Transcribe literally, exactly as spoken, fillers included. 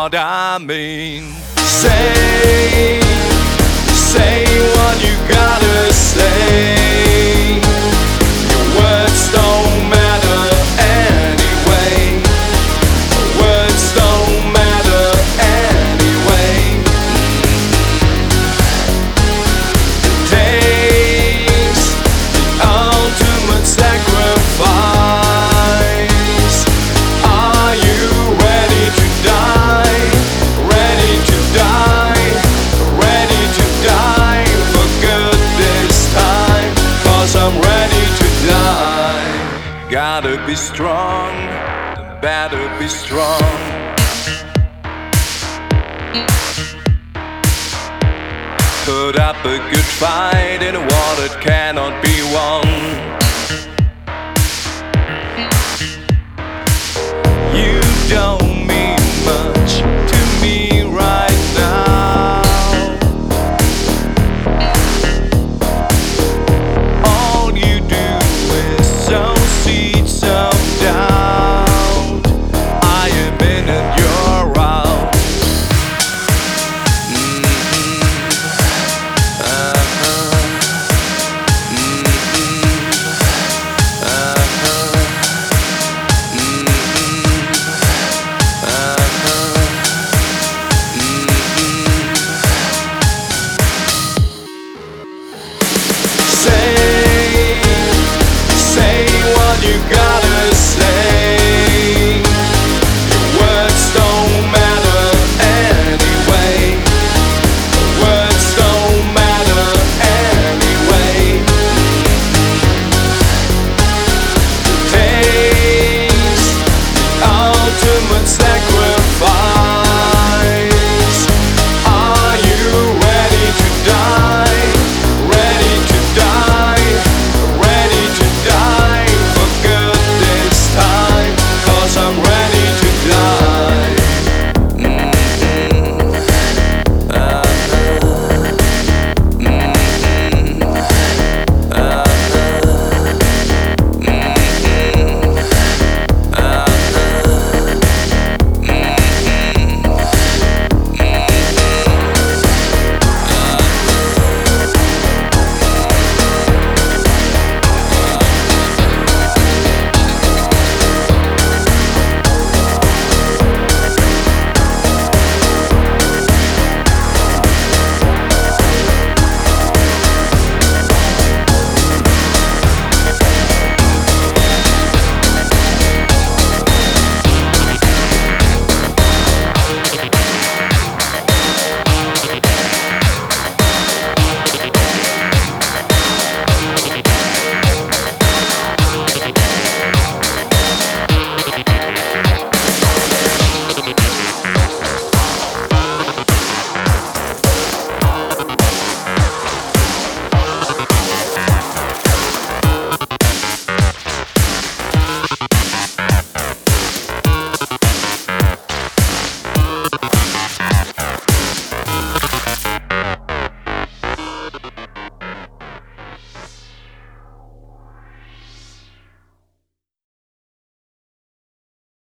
what I mean. Say, say what you gotta say. Your words don't matter anyway. Words don't matter anyway. It takes the ultimate sacrifice. Are you ready to die? Ready to die? Ready to die for good this time? 'Cause I'm ready to die. Gotta be strong, better be strong. Put up a good fight in a war that cannot be won. You don't